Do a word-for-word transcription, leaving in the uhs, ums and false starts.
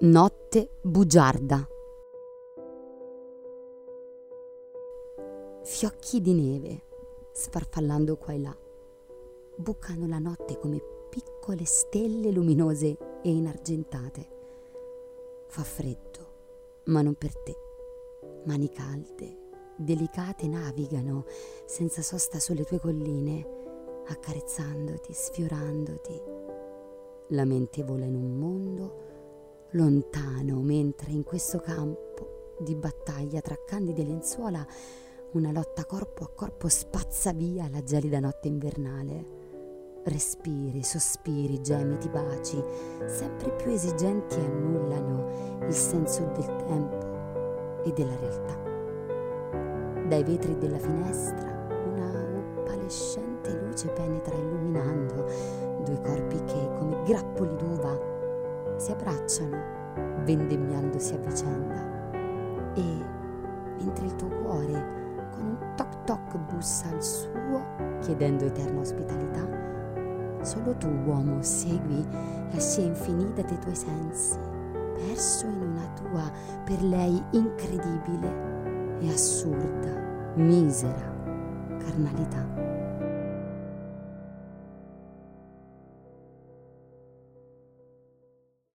Notte bugiarda. Fiocchi di neve, sfarfallando qua e là, bucano la notte come piccole stelle luminose e inargentate. Fa freddo, ma non per te. Mani calde, delicate navigano senza sosta sulle tue colline, accarezzandoti, sfiorandoti. La mente vola in un mondo lontano, mentre in questo campo di battaglia tra candide lenzuola una lotta corpo a corpo spazza via la gelida notte invernale. Respiri, sospiri, gemiti, baci, sempre più esigenti annullano il senso del tempo e della realtà. Dai vetri della finestra una opalescente luce penetra illuminando due corpi che, come grappoli d'uva, si abbracciano, vendemmiandosi a vicenda. E mentre il tuo cuore con un toc toc bussa al suo, chiedendo eterna ospitalità, solo tu, uomo, segui la scia infinita dei tuoi sensi, perso in una tua per lei incredibile e assurda, misera carnalità.